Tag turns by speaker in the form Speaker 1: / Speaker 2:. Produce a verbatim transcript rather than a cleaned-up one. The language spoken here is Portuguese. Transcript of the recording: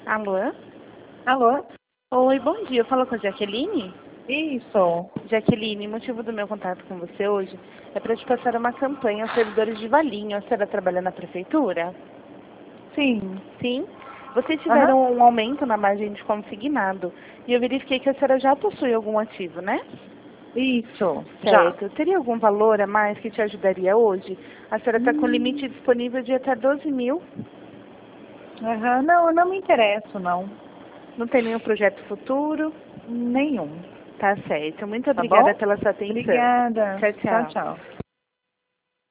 Speaker 1: Alô?
Speaker 2: Alô?
Speaker 1: Oi, bom dia. Eu falo com a Jaqueline?
Speaker 2: Isso.
Speaker 1: Jaqueline, o motivo do meu contato com você hoje é para te passar uma campanha aos servidores de Valinho. A senhora trabalha na prefeitura?
Speaker 2: Sim.
Speaker 1: Sim? Vocês
Speaker 2: Aham.
Speaker 1: tiveram um aumento na margem de consignado e eu verifiquei que a senhora já possui algum ativo, né?
Speaker 2: Isso. Já.
Speaker 1: Certo. Teria algum valor a mais que te ajudaria hoje? A senhora está com
Speaker 2: Hum.
Speaker 1: limite disponível de até doze mil.
Speaker 2: Aham. Não, eu não me interesso, não.
Speaker 1: Não tem nenhum projeto futuro?
Speaker 2: Nenhum.
Speaker 1: Tá certo. Muito
Speaker 2: Tá
Speaker 1: obrigada
Speaker 2: bom?
Speaker 1: pela sua atenção.
Speaker 2: Obrigada.
Speaker 1: Tchau,
Speaker 2: Tchau,
Speaker 1: tchau.
Speaker 2: tchau.